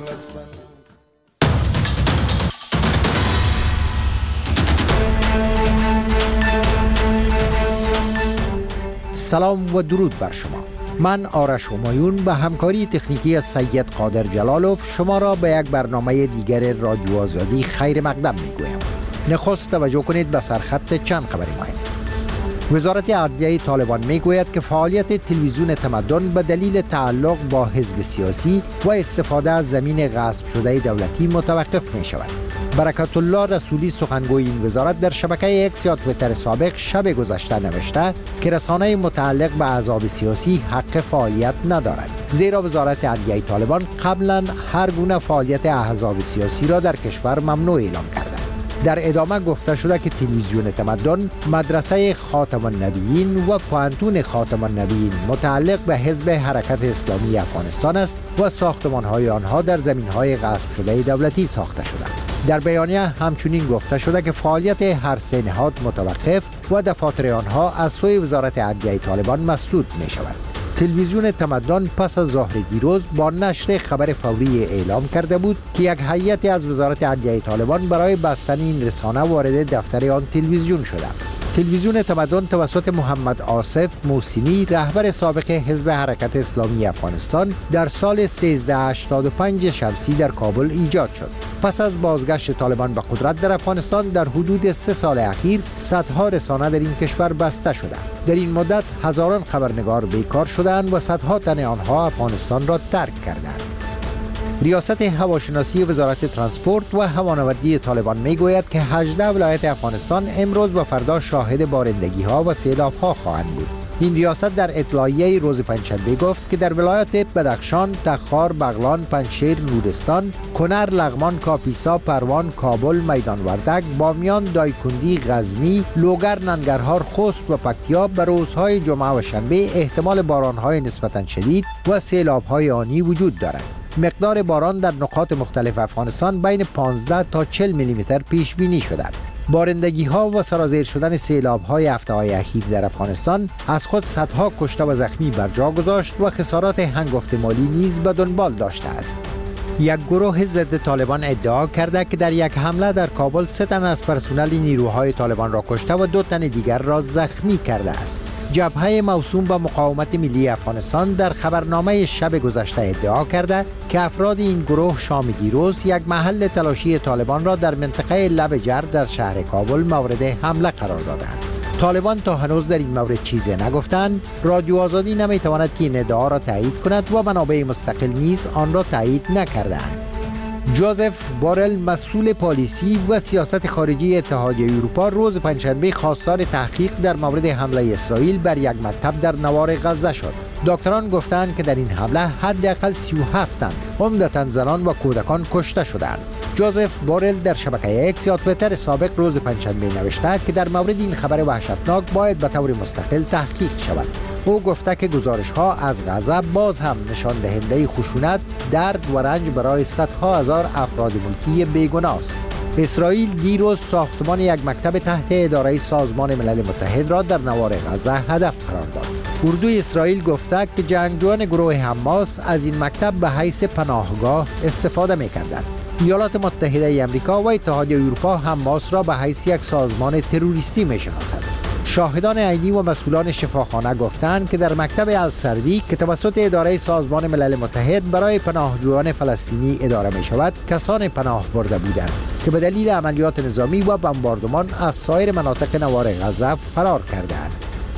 سلام و درود بر شما. من آرش همایون به همکاری تکنیکی سید قادر جلالوف شما را به یک برنامه دیگر رادیو آزادی خیر مقدم میگویم. نخست توجه کنید به سرخط چند خبری مهم. وزارت عدلیه طالبان میگوید که فعالیت تلویزیون تمدن به دلیل تعلق با حزب سیاسی و استفاده از زمین غصب شده دولتی متوقف می شود. برکت الله رسولی سخنگوی این وزارت در شبکه اکس یا توییتر سابق شب گذشته نوشته که رسانه متعلق به احزاب سیاسی حق فعالیت ندارد، زیرا وزارت عدلیه طالبان قبلا هر گونه فعالیت احزاب سیاسی را در کشور ممنوع اعلام کرده. در ادامه گفته شده که تلویزیون تمدن مدرسه خاتم النبیین و پوانتون خاتم النبیین متعلق به حزب حرکت اسلامی افغانستان است و ساختمان‌های آنها در زمین‌های غصب شده دولتی ساخته شده. در بیانیه همچنین گفته شده که فعالیت هر سه نهاد متوقف و دفاتر آنها از سوی وزارت عدلیه طالبان مسدود می شود. تلویزیون تمدن پس از ظهر دیروز با نشر خبر فوری اعلام کرده بود که یک هیئتی از وزارت عدلیه طالبان برای بستن این رسانه وارد دفتر آن تلویزیون شده. تلویزیون تمدن توسط محمد آصف موسیمی رهبر سابق حزب حرکت اسلامی افغانستان در سال 1385 شمسی در کابل ایجاد شد. پس از بازگشت طالبان به قدرت در افغانستان در حدود 3 سال اخیر صدها رسانه در این کشور بسته شده. در این مدت هزاران خبرنگار بیکار شدند و صدها تن آنها افغانستان را ترک کردند. ریاست هواشناسی وزارت ترانسپورت و هوانوردی طالبان میگوید که 18 ولایت افغانستان امروز و فردا شاهد بارندگی‌ها و سیلاب‌ها خواهند بود. این ریاست در اطلاعیه روز پنجشنبه گفت که در ولایات بدخشان، تخار، بغلان، پنجشیر، نورستان، کنر، لغمان، کاپیسا، پروان، کابل، میدان وردک، بامیان، دایکندی، غزنی، لوگر، ننگرهار، خوست و پکتیا به روزهای جمعه و شنبه احتمال باران‌های نسبتاً شدید و سیلاب‌های آنی وجود دارد. مقدار باران در نقاط مختلف افغانستان بین 15 تا 40 میلیمتر پیش بینی شده. بارندگی ها و سرازیر شدن سیلاب های هفته های اخیر در افغانستان از خود صدها کشته و زخمی بر جا گذاشت و خسارات هنگفت مالی نیز به دنبال داشته است. یک گروه ضد طالبان ادعا کرده که در یک حمله در کابل 3 تن از پرسنل نیروهای طالبان را کشته و 2 تن دیگر را زخمی کرده است. جبهه موسوم به مقاومت ملی افغانستان در خبرنامه شب گذشته ادعا کرده که افراد این گروه شام دیروز یک محل تلاشی طالبان را در منطقه لب جرد در شهر کابل مورد حمله قرار دادند. طالبان تا هنوز در این مورد چیزی نگفتند. رادیو آزادی نمیتواند که این ادعا را تایید کند و منابع مستقل نیز آن را تایید نکردند. جوزف بورل مسئول پالیسی و سیاست خارجی اتحادیه اروپا روز پنجشنبه خواستار تحقیق در مورد حمله اسرائیل بر یک مکتب در نوار غزه شد. دکتران گفتند که در این حمله حداقل 37 تن عمدتاً زنان و کودکان کشته شدند. جوزف بورل در شبکه اکس یا توییتر سابق روز پنجشنبه نوشته که در مورد این خبر وحشتناک باید به طور مستقل تحقیق شود. او گفته که گزارش ها از غزه باز هم نشان دهنده خشونت، درد و رنج برای صدها هزار افراد ملکی بیگناه است. اسرائیل دیروز ساختمان یک مکتب تحت اداره سازمان ملل متحد را در نوار غزه هدف قرار داد. اردوی اسرائیل گفته که جنگجویان گروه حماس از این مکتب به حیث پناهگاه استفاده می‌کردند. ایالات متحده آمریکا و اتحادیه اروپا حماس را به حیث یک سازمان تروریستی می‌شناسند. شاهدان عینی و مسئولان شفاخانه گفتند که در مکتب السردی که توسط اداره سازمان ملل متحد برای پناهجویان فلسطینی اداره می شود، کسان پناه برده بودند که به دلیل عملیات نظامی و بمباردمان از سایر مناطق نوار غزه فرار کردند.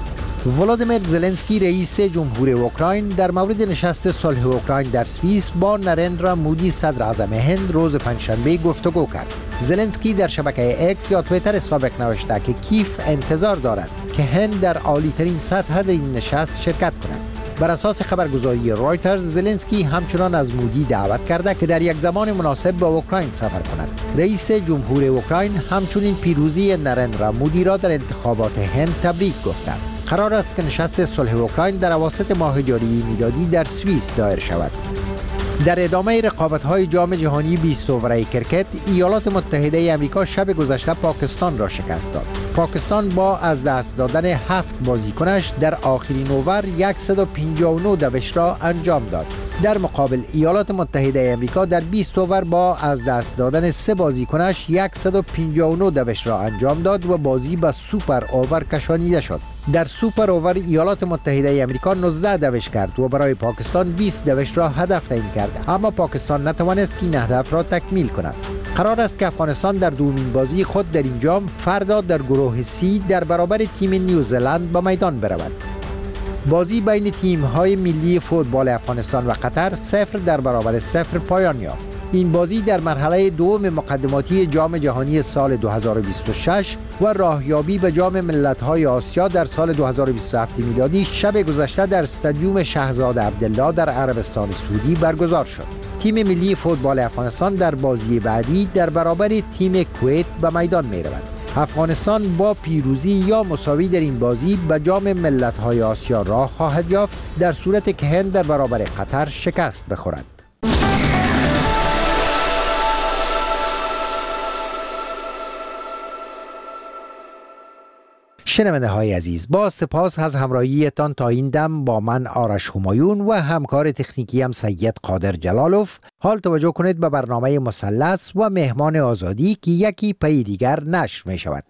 ولادیمیر زلنسکی رئیس جمهور اوکراین در مورد نشست صلح اوکراین در سوئیس با نرندرا مودی صدر اعظم هند روز پنجشنبه گفتگو کرد. زلنسکی در شبکه اکس یا توییتر سابق نوشته که کیف انتظار دارد که هند در عالی‌ترین سطح در این نشست شرکت کند. بر اساس خبرگزاری رایترز، زلنسکی همچنان از مودی دعوت کرده که در یک زمان مناسب به اوکراین سفر کند. رئیس جمهور اوکراین همچنین پیروزی نرندرا مودی را در انتخابات هند تبریک گفته. قرار است که نشست صلح اوکراین در اواسط ماه جاری میلادی در سوئیس دایر شود. در ادامه رقابت‌های جام جهانی 20 اووره کرکت، ایالات متحده آمریکا شب گذشته پاکستان را شکست داد. پاکستان با از دست دادن 7 بازیکنش در آخرین اوور 159 دوش را انجام داد. در مقابل ایالات متحده آمریکا در 20 اوور با از دست دادن 3 بازیکنش 159 دوش را انجام داد و بازی به سوپر اوور کشانیده شد. در سوپر اوور ایالات متحده آمریکا 19 دوش کرد و برای پاکستان 20 دوش را هدف تعیین کرد، اما پاکستان نتوانست این هدف را تکمیل کند. قرار است که افغانستان در دومین بازی خود در این جام فردا در گروه سی در برابر تیم نیوزلند به میدان برود. بازی بین تیم‌های ملی فوتبال افغانستان و قطر 0-0 پایان یافت. این بازی در مرحله دوم مقدماتی جام جهانی سال 2026 و راهیابی به جام ملت‌های آسیا در سال 2027 میلادی شب گذشته در استادیوم شهزاد عبدالله در عربستان سعودی برگزار شد. تیم ملی فوتبال افغانستان در بازی بعدی در برابر تیم کویت به میدان می‌رود. افغانستان با پیروزی یا مساوی در این بازی به جام ملت‌های آسیا راه خواهد یافت در صورت که هند در برابر قطر شکست بخورد. شنونده های عزیز، با سپاس از همراهیتان تا این دم با من آرش همایون و همکار تکنیکیم سید قادر جلالوف. حال توجه کنید به برنامه مثلث و مهمان آزادی که یکی پی دیگر نشر می شود.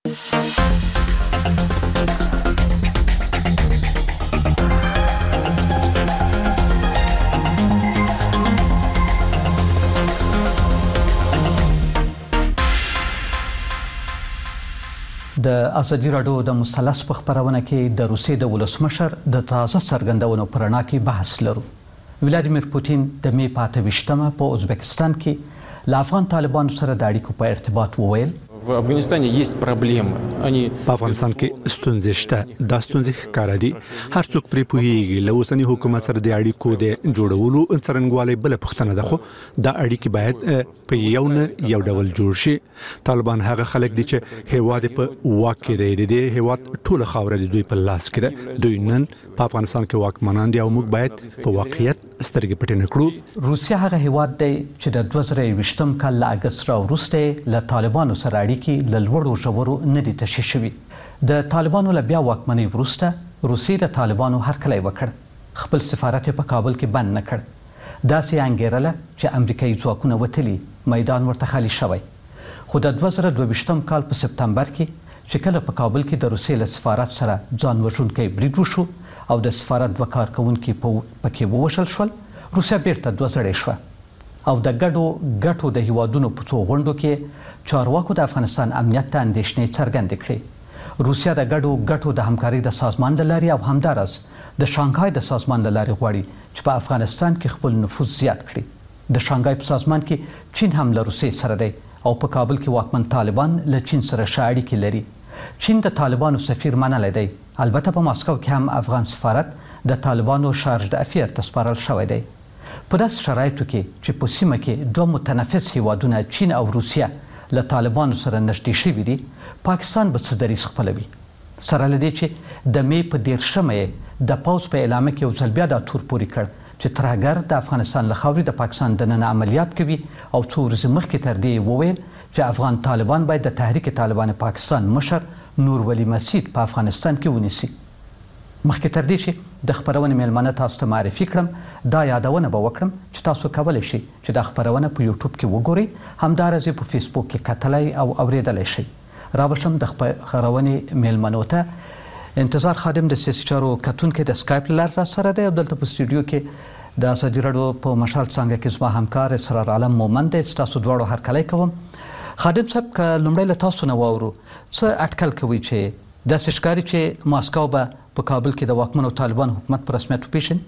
د ازادي راډیو د مثلث په خبرونه کې د روسیې د ولسمشر د تازه څرګندونو پر اړه کې بحث لرو. ولادیمیر پوتین د می 28 په ازبکستان کې له افغان طالبانو سره د اړیکو په ارتباط وویل В Афганистане есть проблемы. په افغانستان کې ستونزې شته. دا ستونزې ښکاره دي. هر څوک پرې پوهیږي. له اوسني حکومت سره د اړیکو د جوړولو څرنګوالي بل پوښتنه ده، خو دا اړیکې باید په یو ډول جوړ شي. طالبان هغه خلک دي چې هیواد په واک کې دي. هیواد ټول خاوره د دوی په لاس کې ده. دوی نن په افغانستان کې واکمنان دي او موږ باید په واقعیت سترګې پټې نه کړو. روسیا هغه هیواد دی چې د 2020 کال له اګست راوروسته له طالبانو سره کې لوړو ژورو نه دي تشې شوي. د طالبانو له بیا واکمنۍ وروسته روسیې د طالبانو هرکلی وکړ، خپل سفارت په کابل کې بند نه کړ. داسې انګیرله چې امریکایي ځواکونه وتلي، میدان ورته خالي شوی. خو د 2022 کال په سپتمبر کې چې کله په کابل کې د روسیې له سفارت سره ځان وژونکی برید وشو او د سفارت 2 کارکوونکي پکې ووژل شول، روسیا بیرته دوزړې شوه او د ګټو د هیوادونو په څو غونډو کې چارواکو د افغانستان امنیت ته اندېښنې څرګندې کړې. روسیا د ګټو د همکارۍ د سازمان له لارې او همداراز د شانګهای د سازمان له لارې غواړي چې په افغانستان کې خپل نفوذ زیات کړي. د شانګهای په سازمان کې چین هم له روسیې سره دی او په کابل کې واکمن طالبان له چین سره ښه اړیکې لري. چین د طالبانو سفیر منلی دی. البته په ماسکو کې هم افغان سفارت د طالبانو شارج د افیر ته سپارل شوی دی. په داسې شرایطو کې چې په سیمه کې دوه متنافس هیوادونه چین او روسیه له طالبانو سره نږدې شوي دي، پاکستان به څه دریځ خپلوي. سره له دې چې د می په 13 د پوځ په اعلامیه کې یو ځل بیا دا تور پورې کړ چې ترهګر د افغانستان له خاورې د پاکستان دننه عملیات کوي او څو ورځې مخکې تر دې وویل چې افغان طالبان باید د تحریک طالبان پاکستان مشر نور ولی مسید په افغانستان کې ونیسي. مخکې تر دې چې د خبرونې میلمانه تاسو ته معرفي کړم، دا یادونه به وکړم چې تاسو کولی شئ چې دا خبرونه په یوټیوب کې وګورئ، همداراز په فیسبوک کې کتلی او اوریدلی شئ. رابشم د خبرونې میلمنو ته انتظار خادم د سیاسي چارو کتونکي د سکایپ له لارې راسره دی او دلته په سټوډیو کې د ازادي راډیو په مشال څانګه کې زما همکار اسرار عالم مومند دی. ستاسو دواړو هرکلی کوم. خادم صاحب، که لومړی له تاسو نه واورو، څه اټکل کوئ چې داسې ښکاري چې ماسکو به په کابل کې د واکمنو طالبان حکومت په رسمیت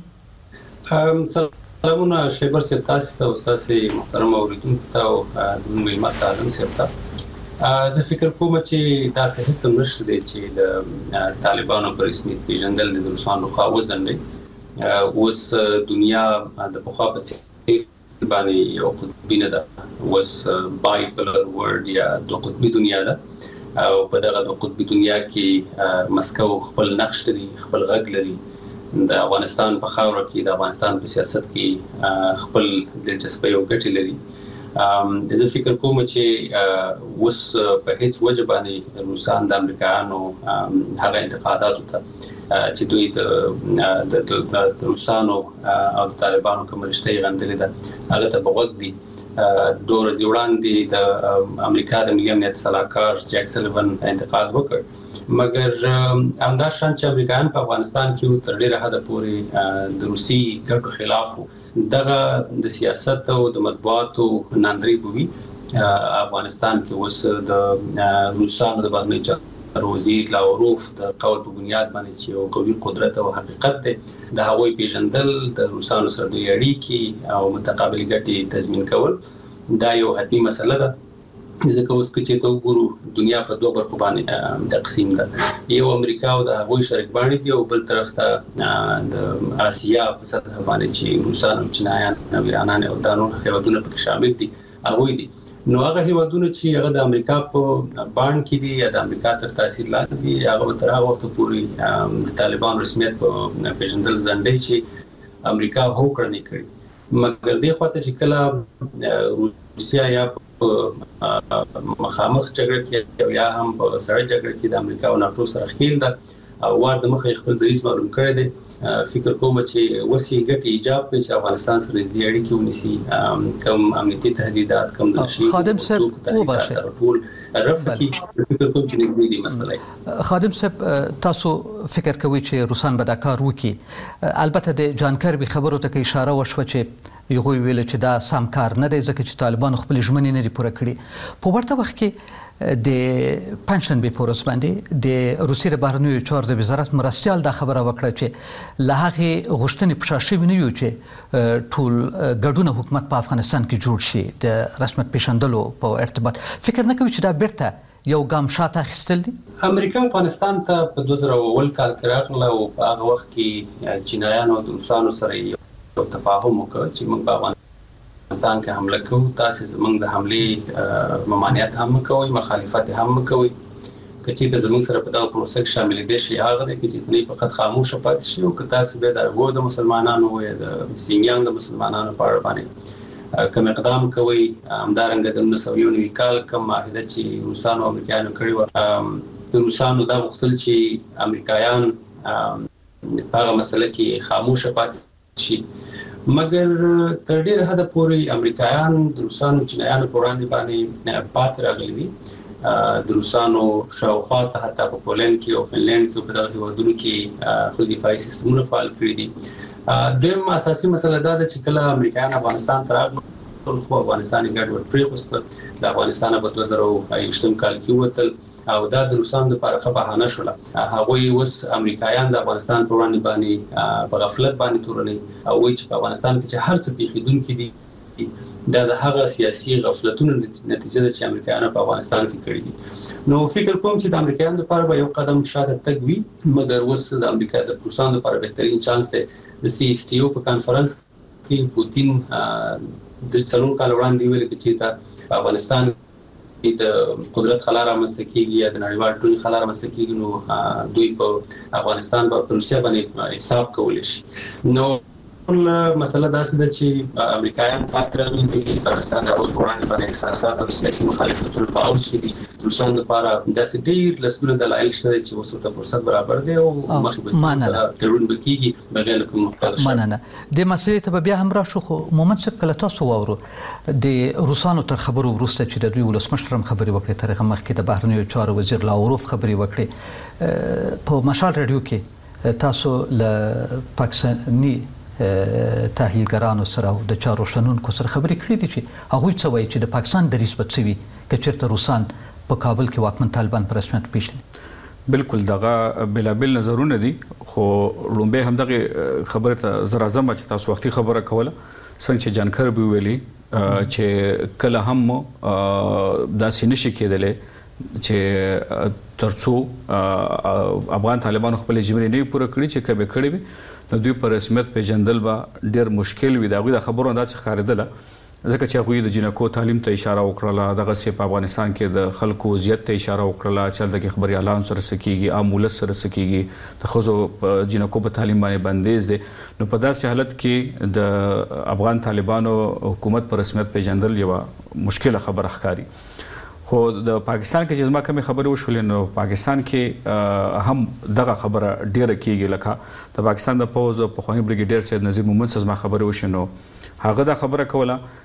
وپیژني؟ سلامونه شیبر صاحب، تاسو ته او تاسو محترم اوریدونکو ته او د ملت عالم صاحب ته زه فکر کوم چې تاسو هیڅ نشته دی چې د طالبانو په رسمیت پیژندل د روسانو خوا وزن دی. اوس دنیا د پخوا په څیر باندې یو قطبي نه ده، اوس بایپولر ورلد یا دوه قطبي دنیا ده او په دغه د قطبي دنیا کې مسکو خپل نقش لري، خپل غږ لري د افغانستان په خاوره کې د افغانستان په سیاست کې خپل دلچسپي او ګټې لري. زه فکر کوم چې اوس په هیڅ وجه باندې روسان د امریکایانو هغه انتقاداتو ته چې دوی د روسانو او د طالبانو کوم رشته یې غندلې ده هغه ته بغوږ دي. 2 ورځې وړاندې د امریکا د ملي امنیت سلاکار جیک سلیوان انتقاد وکړ، مګر همدا شان چې امریکایان په افغانستان کې تر ډیره حده پورې د روسي ګټو خلاف دغه د سیاست او د مطبوعاتو ناندري بوي. افغانستان کې اوس د روسانو د بهرنی چارو وزیر لاوروف د قول په بنیاد باندې چې یو قوي قدرت او حقیقت دی د هغوی پیژندل، د روسانو سره د اړیکې او متقابل ګټې تضمین کول دا یو حتمي مسله ده. ځکه اوس چې ته وګورو دنیا په 2 برخو باندې تقسیم ده، یو امریکا او د هغوی شریک باندې دی او بل طرف ته د آسیا په سطح باندې چې روسان او چینایان او ایرانان او دانو هیوادونه پکې شامل دي هغوی دي. نو هغه هیوادونه چې هغه د امریکا په باندې کې دي یا د امریکا تر تاثیر لاندې دي هغه تر هغه وخت پورې د طالبان رسمیت په پیژندل ځنډي چې امریکا هوکړه نه کړي. مګر دې خواته چې کله روسیا یا مخامخ جګړه کې یا هم په سړه جګړه کې د امریکا او ناتو سره خېل ده او وار د مخې خپل دریځ معلوم کړی دی. فکر کوم چې وسی ګټي ایجاب کوي چې افغانستان سره د اړیکې ونیسي، کم امنیتي تهدیدات کم د شي خادم صاحب وباشه ټول رفقي فکر کوم چې نږدې دي مسله. خادم صاحب تاسو فکر کوئ چې روسان به دا کار وکړي؟ البته د جان کربي خبرو ته اشاره وشوه چې یو ویل چې دا سم کار نه دی ځکه چې طالبان خپل ژمنې نه لري پوره کړې. په ورته وخت کې د پنشن به پورس باندې د روسي بهرنیو چارو د وزارت مرستيال دا خبره وکړه چې لهغه غشتنې پښاشي ونیو چې ټول ګډونه حکومت په افغانستان کې جوړ شي د رسمیت پیژندلو په ارتباط. فکر نه کوي چې دا بیرته یو ګام شاته اخیستل دي؟ امریکا افغانستان ته په 2001 کال کې راغله او په هغه وخت کې چینایانو او روسانو سره یو تفاهم وکړ چې موږ په افغانستان کې حمله کوو، تاسو زموږ د حملې ممانعت هم کوئ، مخالفت هم کوئ. کچې ته زموږ سره په دا پروسه کې شامل دي شي هغه د چې تنې فقط خاموش پاتې شي او که تاسو به د غو د مسلمانانو او د سینګیانګ د مسلمانانو په اړه باندې کوم اقدام کوي. همدارنګه د 1990 کال کوم معاهده چې روسانو او امریکایانو کړی و، روسانو دا غوښتل چې امریکایان هغه مسله کې خاموش پاتې شي، مګر تر ډیره حد پورې امریکایان د روسانو چینایانو په وړاندې باندې پاتې راغلي دي. د روسانو شاوخوا ته حتی په پولند کې او فنلند کې په دغه هیوادونو کې خو دفاعي سیستمونه فعال کړي دي. دویم اساسي مسله دا ده چې کله امریکایان افغانستان ته راغلل خو افغانستان یې ګډوډ پرېښوست، د افغانستان په 2020 کال کې ووتل او دا د روسانو لپاره ښه بهانه شوله. هغوی اوس امریکایان د افغانستان په وړاندې باندې په غفلت باندې تورني او وایي چې په افغانستان کې چې هر څه پیښیدونکي دي دا د هغه سیاسي غفلتونو نتیجه ده چې امریکایانو په افغانستان کې کړې دي. نو فکر کوم چې د امریکایانو لپاره به یو قدم شاته تګ وي، مګر اوس د امریکا د روسانو لپاره بهترین چانس دی. د CSTO په کانفرنس کې پوتین د 4 کال وړاندې ویل چې په افغانستان د قدرت خلا رامنځته کیږي یا د نړیوال ټولنې خلا رامنځته کیږي، نو دوی په افغانستان په روسیا باندې حساب کولی شي. نو مسله دا ده چې امریکایان پاترل دي افغانستان د وړاندې باندې احساسات او سیاسي مخالفتونه فعال شي دي. روسان لپاره د ډیر لسګونه دلایل شته چې اوس ته فرصت برابر دی او مخې به ترون بکیږي بغیر کوم مخالفت. مننه. د مسلې ته بیا هم راشو، خو مومن څه کله تاسو وورو د روسانو تر خبرو وروسته چې د دوی ولسمشر هم خبري وکړي، تر هغه مخکې د بهرنیو چارو وزیر لاوروف خبري وکړي. په مشال رادیو کې تاسو له پاکستاني تحلیلګرانو سره او د چارو شنونکو سره خبرې کړې دي چې هغوی څه وایي چې د پاکستان دریځ به څه وي که چېرته روسان په کابل کې واکمن طالبان په رسمیت پیژني. بالکل دغه بلابل نظرونه دي، خو لومبه هم دغه خبره ته زر اعظم چې تاسو وختي خبره کوله څنګه چې جان کربي ویلي چې کله هم داسې نشي کېدلی چې ترڅو افغان طالبانو خپل ژمنې نه پوره کړي چې کبه کړي وي نو دوی په رسمیت پیژندل به ډېر مشکل وي. دا غوډه خبرونه دا څه خاردله ځکه چې هغه د جنکو تعلیم ته اشاره وکړه دغه سي په افغانستان کې د خلکو وضعیت ته اشاره وکړه چې د خبري اعلان سره سکیږي عامول سره سکیږي د خزو جنکو په تعلیم باندې بندیز دي نو په داسې حالت کې د افغان طالبانو حکومت پر رسمیت پیژندل یو مشکله خبره ښکاري خو د پاکستان کې چې زما کومه خبره وشولې نو پاکستان کې هم دغه خبره ډیره کیږي لکه د پاکستان د پوز په خواني بریګیډیر سید نذیر محمد زما خبره وشنو هغه دا خبره کوله